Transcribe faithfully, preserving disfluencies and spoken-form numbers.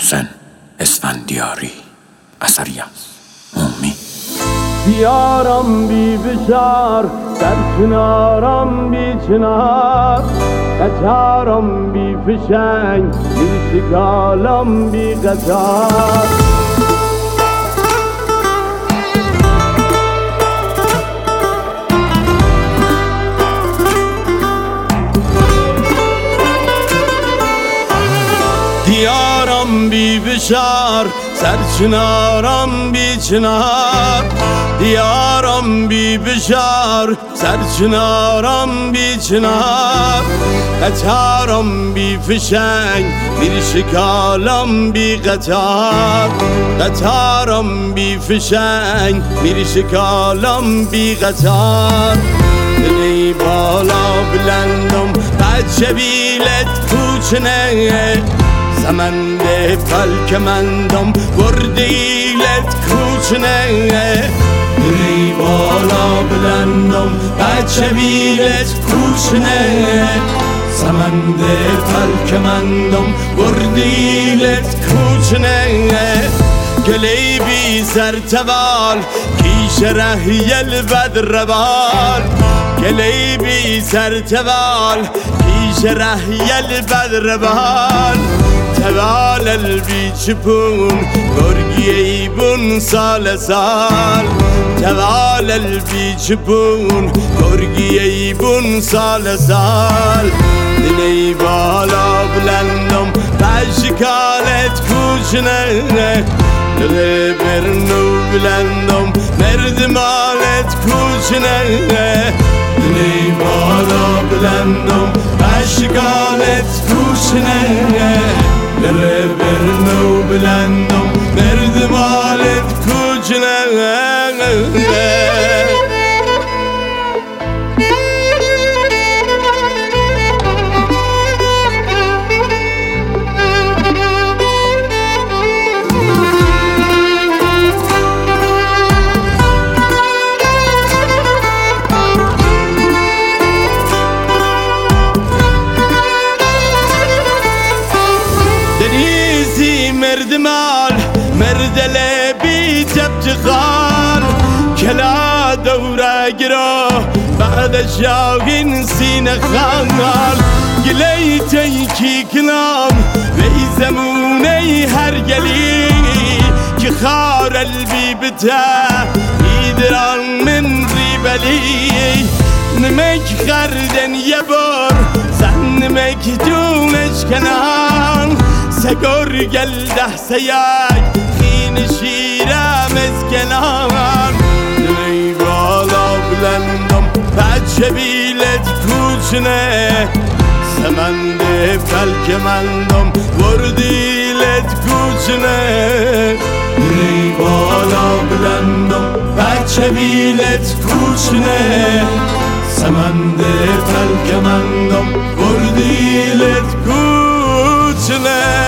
محسن اسفندیاری. اثری از مومی. دیارم بی بشار در کنارم بی چنار، قطارم بی فشنگ بی شکالم بی قطار. دیارم بی بشار سرچنارم بی چنار، دیارم بی بشار سرچنارم بی چنار، قطارم بی فشنگ بی شکالم بی قطار، قطارم بی فشنگ بی شکالم بی قطار. دلی بالا بلندم بچه بیلت کوچنه، سمند فلک مندم بردیلت کوچنه. دلی بالا بلندم بچه بیلت کوچنه، سمند فلک مندم بردیلت کوچنه. گلی بی سرتوال کیش رهیل بدربال، گلی بی سرتوال کیش رهیل بدربال. توال البی چپون گرگی ایبون سال سال، توال البی چپون گرگی ایبون سال سال. دلی بالا بلندم بشکالت کوچنه، دلی برنو بلندم مرد مالت کوچنه. دلی بالا بلندم بشکالت کوچنه، دلی برنو بلندم مرد مالت کوچنه. مرد مال مرد لبی تبتخال، کلا دوره گرا بعد شاگین سینه خانال. گلی تیکی کنام وی زمونه هر گلی، که خار البی بتا ایدران من ریبلی. نمک خردن یه بار زن نمک دونش کنان، سگور گل ده سیاگ خین شیرم از کنان. دلی بالا بلندم بچه بیلت کوچنه، سمند فلک مندم بردیلت کوچنه. دلی بالا بلندم بچه بیلت کوچنه، سمند فلک مندم بردیلت کوچنه.